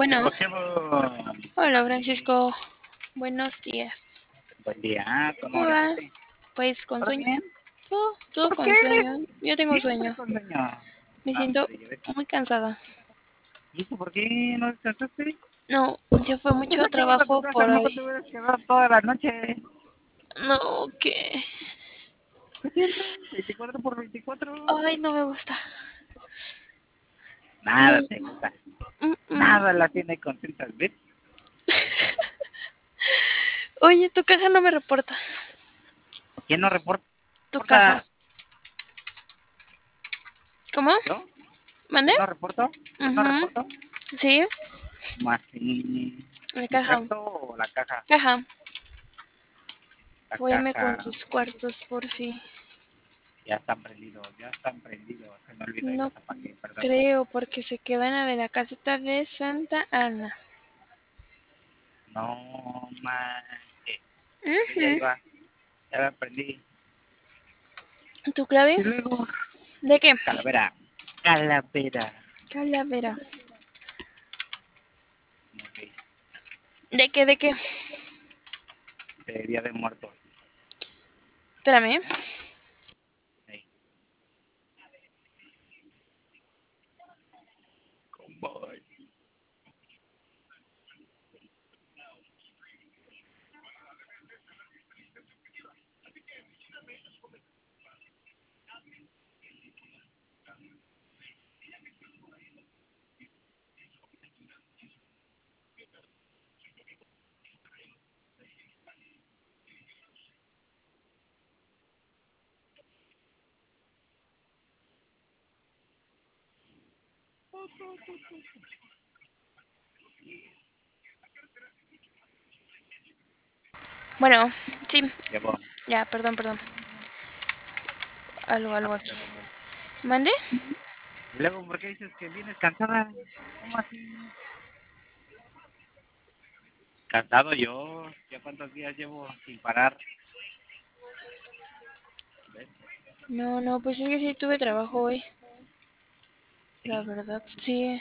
Bueno, Chevo. hola Francisco, buenos días. Buen día, ¿cómo ¿Cómo va? amanecí? Pues con ¿Todo sueño. bien? Todo ¿Por con qué? sueño. Yo tengo Siempre sueño. con sueño. Me No, siento hombre, ya ves. muy cansada. ¿Y eso por qué no descansaste? No, ya fue Te mucho has llegado a tu trabajo casa, por no hoy. te hubieras quedado toda la noche. No, ¿qué? ¿Qué tiene? 24 por 24. Ay, no me gusta. No. Nada te gusta. Mm, mm. Nada la tiene contentas, ¿ves? Oye, tu caja no me reporta. ¿Quién no reporta? Tu caja. ¿Cómo? ¿Yo? ¿Mande? ¿Yo no reporto? ¿Yo no Mhm. reporto? Sí, Más si la mi caja. cuarto o la caja. Caja. La Apóyame con caja. tus cuartos, por fin. Ya están prendidos, ya están prendidos. Se me olvidó y No los apagué, perdón. creo, porque se queda en la de la caseta de Santa Ana. No manches. Sí, ya Mhm. iba. Ya la aprendí. ¿Tu clave? Y luego, ¿De qué? calavera. Calavera. Calavera. Ok. ¿De qué? ¿De qué? De Día de Muertos. Espérame. Hey. Convoy. Bueno, sí. Llevo. Ya, perdón. Algo No aquí. te preocupes. ¿Mande? Y luego, ¿por qué dices que vienes cansada? ¿Cómo así? Cansado yo. ¿Ya cuántos días llevo sin parar? ¿Ves? No, pues es que sí tuve trabajo hoy. La Sí. verdad, sí.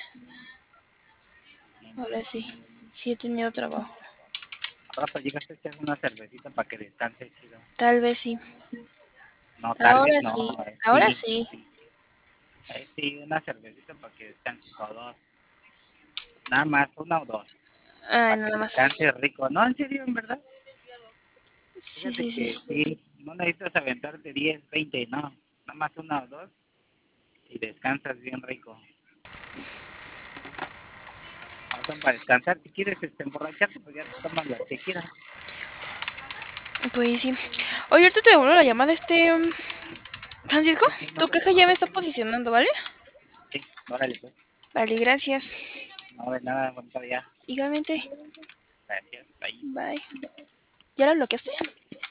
No Ahora sí. manches. Sí he tenido trabajo. Ahora pues llegaste a echar una cervecita para que descanses, chido. Tal vez sí. No, tal vez Ahora sí. no. Ahora Sí, sí. sí. Sí, una cervecita para que descanses o dos. Nada más, una o dos. Ay, Para que nada más. descanses rico. No, en serio, en verdad. Sí, Fíjate sí, sí. que sí, no necesitas aventarte 10 20 no. Nada más una o dos y descansas bien rico. No son para descansar. Si quieres emborracharte, pues ya te tomas las que quieras. Pues sí. Oye, ahorita te devuelvo la llamada, Francisco, Sí, sí, no tu te caja ya me preocupes. está posicionando, ¿vale? Sí, órale pues. Vale, gracias. No de nada, buen día. Igualmente. Gracias. Bye. Bye. ¿Ya la bloqueaste?